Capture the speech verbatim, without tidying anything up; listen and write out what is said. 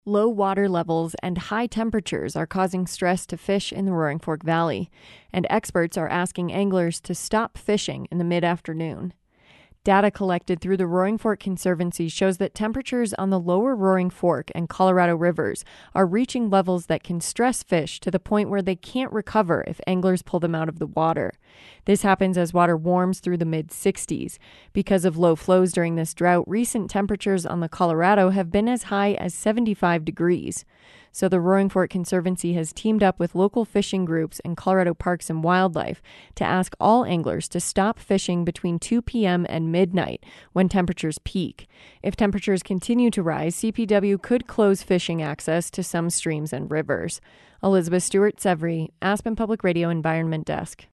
Low water levels and high temperatures are causing stress to fish in the Roaring Fork Valley, and experts are asking anglers to stop fishing in the mid-afternoon. Data collected through the Roaring Fork Conservancy shows that temperatures on the lower Roaring Fork and Colorado rivers are reaching levels that can stress fish to the point where they can't recover if anglers pull them out of the water. This happens as water warms through the mid sixties. Because of low flows during this drought, recent temperatures on the Colorado have been as high as seventy-five degrees. So the Roaring Fork Conservancy has teamed up with local fishing groups and Colorado Parks and Wildlife to ask all anglers to stop fishing between two p.m. and midnight when temperatures peak. If temperatures continue to rise, C P W could close fishing access to some streams and rivers. Elizabeth Stewart-Severy, Aspen Public Radio Environment Desk.